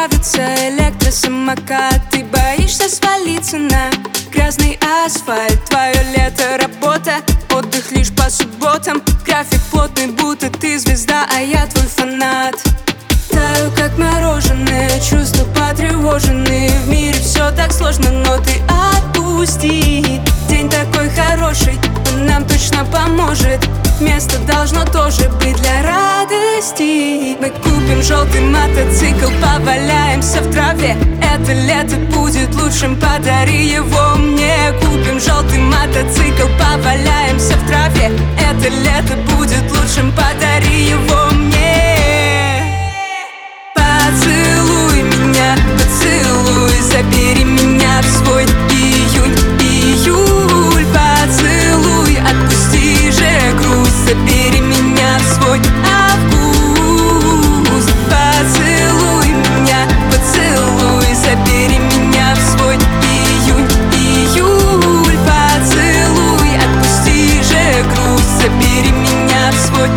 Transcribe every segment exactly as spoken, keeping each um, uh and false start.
нравится электросамокат. Ты боишься свалиться на грязный асфальт. Твое лето, работа, отдых лишь по субботам. График плотный, будто ты звезда, а я твой фанат. Таю, как мороженое, чувства потревожены. В мире все так сложно, но ты отпусти. День такой хороший, он нам точно поможет. Место должно тоже быть для радости. Мы купим желтый мотоцикл, поваляемся в траве. Это лето будет лучшим, подари его мне. Купим желтый мотоцикл, поваляемся в траве. Это лето будет лучшим, подари его мне. Поцелуй меня, поцелуй, забери меня в свой июнь, июль. Поцелуй, отпусти же грусть, забери меня в свой август. Поцелуй меня, поцелуй, забери меня в свой июнь, июль. Поцелуй, отпусти же грусть, забери меня в свой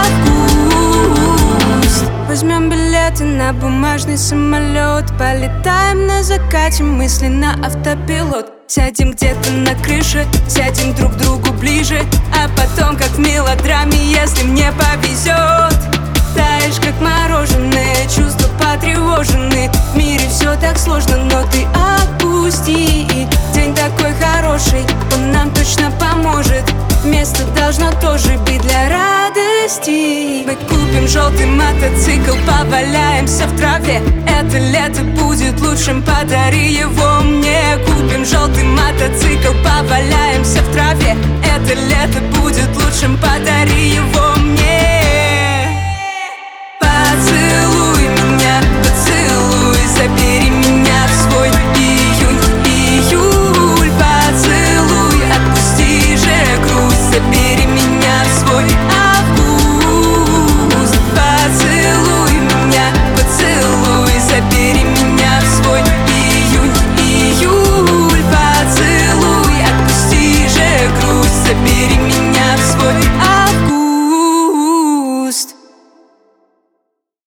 август. Возьмем билеты на бумажный самолет, полетаем на закате, мысли на автопилот. Сядем где-то на крыше, сядем друг к другу ближе, а потом, как в мелодраме, если мне повезет. Таешь, как мороженое, чувства потревожены. В мире все так сложно, но ты отпусти. День такой хороший, он нам точно поможет. Место должно тоже быть для радости. Мы купим желтый мотоцикл, поваляемся в траве. Это лето будет лучшим, подари его мне. Купим желтый мотоцикл, поваляемся в траве. Это лето будет лучшим, подари его